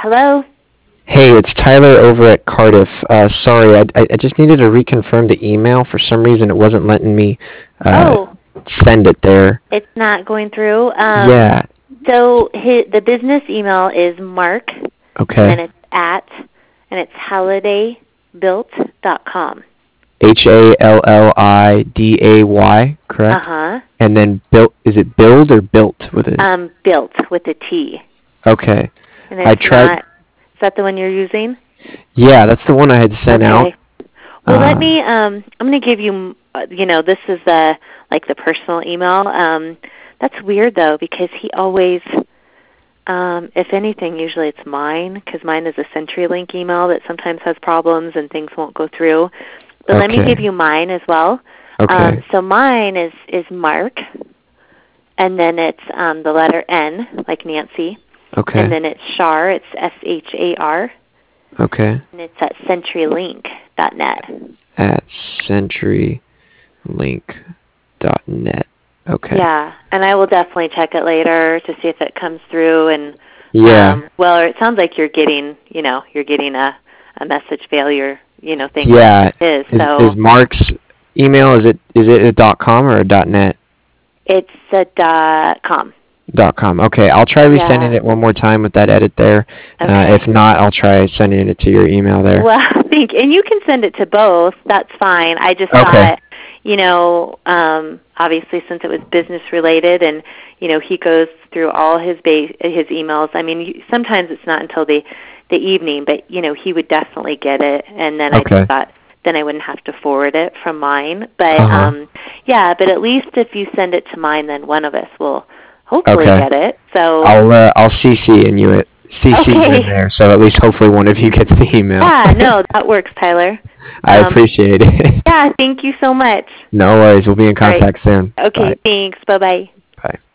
Hello? Hey, it's Tyler over at Cardiff. Sorry, I just needed to reconfirm the email. For some reason, it wasn't letting me uh, Oh, send it there. it's not going through. Yeah, The business email is Mark, and then okay. it's and it's HallidayBuilt.com. Halliday, correct? Uh-huh. And then built, is it build or built with it? Built with a T. Okay. And I it's tried, not, is that the one you're using? yeah, that's the one I had sent out. Okay. Well, Uh, I'm going to give you, this is the personal email. That's weird, though, because he always, if anything, usually it's mine, because mine is a CenturyLink email that sometimes has problems and things won't go through. But let me give okay, you mine as well. okay, So mine is Mark, and then it's the letter N, like Nancy, and okay, then it's Shar, it's SHAR, okay. and it's at CenturyLink.net. At CenturyLink.net. Okay. Yeah, and I will definitely check it later to see if it comes through. And Yeah, it sounds like you're getting a message failure, thing with yeah. his. Is So Mark's email, is it a .com or a .net? it's a .com. .com. Okay, I'll try resending Yeah. it one more time with that edit there. Okay. If not, I'll try sending it to your email there. Well, and you can send it to both. That's fine. I just Okay. thought, obviously since it was business related, and he goes through all his emails. I mean, sometimes it's not until the evening, but he would definitely get it. And then I just Okay. thought, then I wouldn't have to forward it from mine. But Uh-huh. yeah, but at least if you send it to mine, then one of us will hopefully Okay. get it. So I'll CC you in okay. there, so at least hopefully one of you gets the email. Yeah, no, that works, Tyler. I appreciate it. Yeah, thank you so much. No worries. We'll be in All right. contact soon. Okay, Bye. thanks. Bye-bye. Bye.